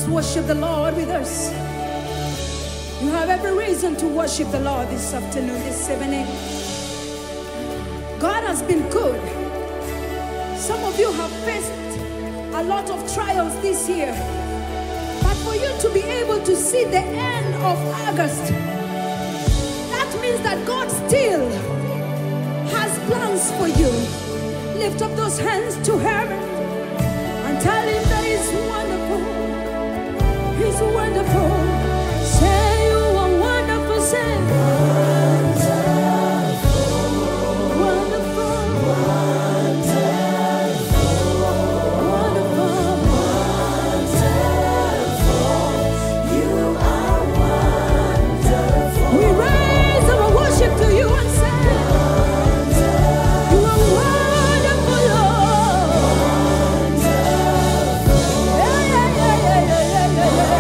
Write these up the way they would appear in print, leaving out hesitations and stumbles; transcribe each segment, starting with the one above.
Worship the Lord with us. You have every reason to worship the Lord this afternoon, this 7 a.m. God has been good. Some of you have faced a lot of trials this year. But for you to be able to see the end of August, that means that God still has plans for you. Lift up those hands to heaven and tell him that he's wonderful. He's wonderful. Say you are wonderful. Say wonderful, wonderful, wonderful, wonderful. You are wonderful. We raise our worship to you and say, you are wonderful, Lord. Yeah, yeah, yeah, yeah, yeah, yeah, yeah.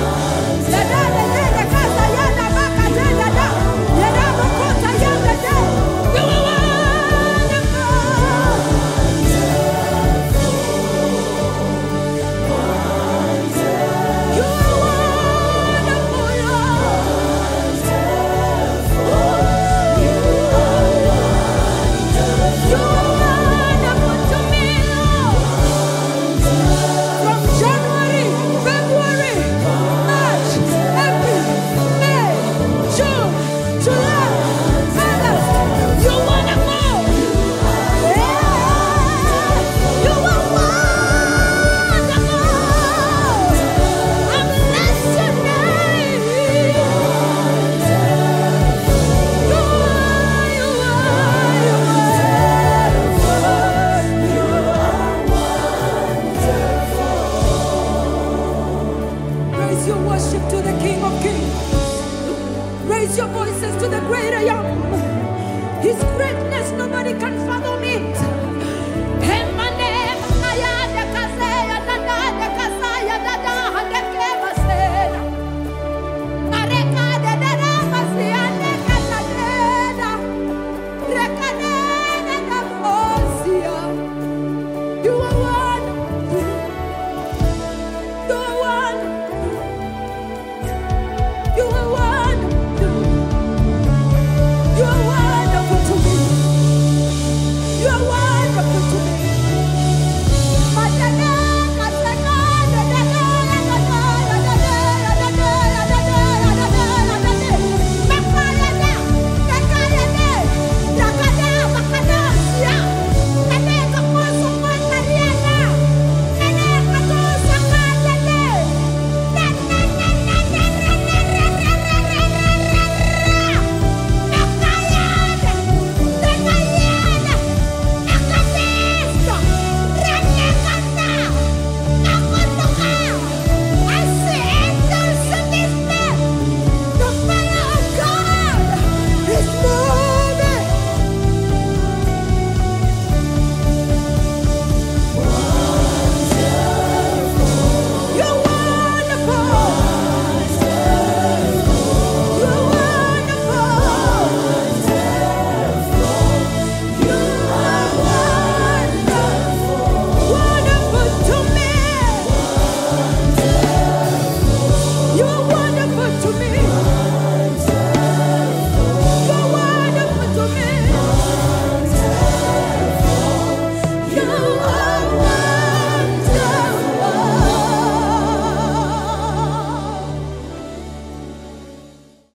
Raise your voices to the great I am. His greatness, nobody can fathom it.